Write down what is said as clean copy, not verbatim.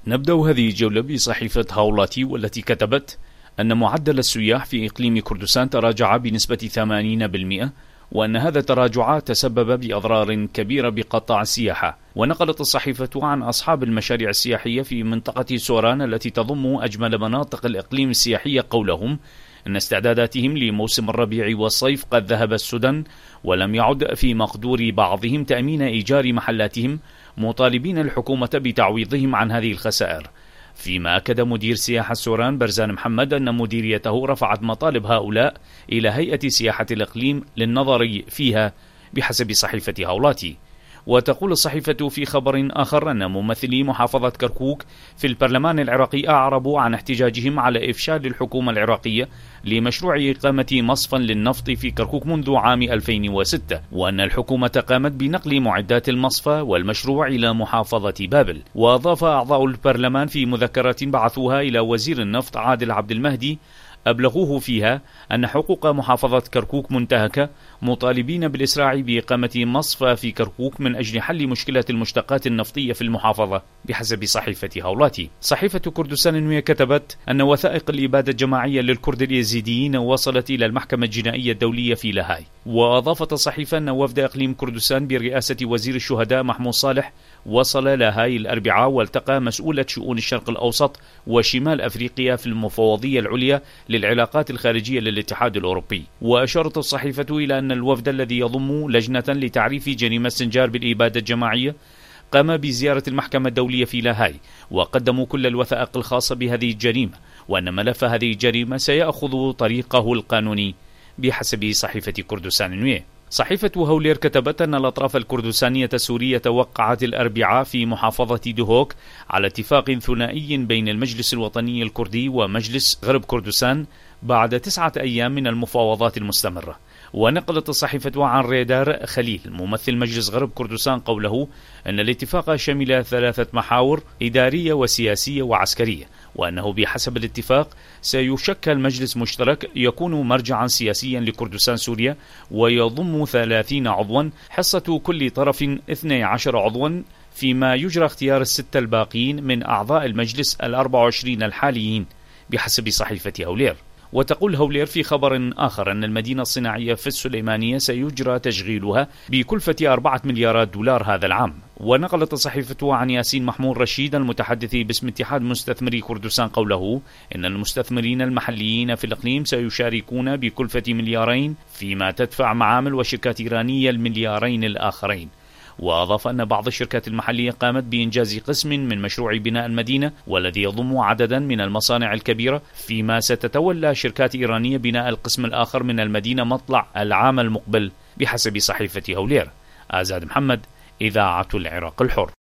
نبدأ هذه الجولة بصحيفة هاولاتي، والتي كتبت أن معدل السياح في إقليم كردستان تراجع بنسبة 80%، وأن هذا التراجع تسبب بأضرار كبيرة بقطاع السياحة. ونقلت الصحيفة عن أصحاب المشاريع السياحية في منطقة سوران التي تضم أجمل مناطق الإقليم السياحية قولهم أن استعداداتهم لموسم الربيع والصيف قد ذهب السدى، ولم يعد في مقدور بعضهم تأمين إيجار محلاتهم، مطالبين الحكومة بتعويضهم عن هذه الخسائر. فيما أكد مدير سياحة سوران برزان محمد أن مديريته رفعت مطالب هؤلاء إلى هيئة سياحة الإقليم للنظر فيها بحسب صحيفة هاولاتي. وتقول الصحيفة في خبر آخر أن ممثلي محافظة كركوك في البرلمان العراقي أعربوا عن احتجاجهم على إفشال الحكومة العراقية لمشروع إقامة مصفى للنفط في كركوك منذ عام 2006، وأن الحكومة قامت بنقل معدات المصفى والمشروع إلى محافظة بابل. وأضاف أعضاء البرلمان في مذكرة بعثوها إلى وزير النفط عادل عبد المهدي أبلغوه فيها أن حقوق محافظة كركوك منتهكة، مطالبين بالإسراع بإقامة مصفى في كركوك من أجل حل مشكلة المشتقات النفطية في المحافظة بحسب صحيفة هاولاتي. صحيفة كردستان النوية كتبت أن وثائق الإبادة الجماعية للكرد اليزيديين وصلت إلى المحكمة الجنائية الدولية في لاهاي. وأضافت الصحيفة أن وفد إقليم كردستان برئاسة وزير الشهداء محمود صالح وصل لاهاي الأربعاء، والتقى مسؤولة شؤون الشرق الأوسط وشمال أفريقيا في المفوضية العليا للعلاقات الخارجية للاتحاد الأوروبي. وأشارت الصحيفة إلى أن الوفد الذي يضم لجنة لتعريف جريمة استنجار بالإبادة الجماعية قام بزيارة المحكمة الدولية في لاهاي، وقدموا كل الوثائق الخاصة بهذه الجريمة، وأن ملف هذه الجريمة سيأخذ طريقه القانوني بحسب صحيفة كردستان النوية. صحيفة هولير كتبت أن الأطراف الكردستانية السورية وقعت الأربعاء في محافظة دهوك على اتفاق ثنائي بين المجلس الوطني الكردي ومجلس غرب كردستان بعد 9 أيام من المفاوضات المستمرة. ونقلت الصحيفة عن ريدار خليل ممثل مجلس غرب كردستان قوله أن الاتفاق شمل 3 محاور إدارية وسياسية وعسكرية، وأنه بحسب الاتفاق سيشكل مجلس مشترك يكون مرجعا سياسيا لكردستان سوريا، ويضم 30 عضوا، حصة كل طرف 12 عضوا، فيما يجرى اختيار ال6 الباقين من أعضاء المجلس 24 الحاليين بحسب صحيفة هولير. وتقول هولير في خبر آخر أن المدينة الصناعية في السليمانية سيجرى تشغيلها بكلفة 4 مليارات دولار هذا العام. ونقلت الصحيفة عن ياسين محمود رشيد المتحدث باسم اتحاد مستثمري كردستان قوله إن المستثمرين المحليين في الإقليم سيشاركون بكلفة 2 مليارين، فيما تدفع معامل وشركات إيرانية 2 مليارين الآخرين. وأضاف أن بعض الشركات المحلية قامت بإنجاز قسم من مشروع بناء المدينة، والذي يضم عددا من المصانع الكبيرة، فيما ستتولى شركات إيرانية بناء القسم الآخر من المدينة مطلع العام المقبل بحسب صحيفة هولير. آزاد محمد، إذاعة العراق الحر.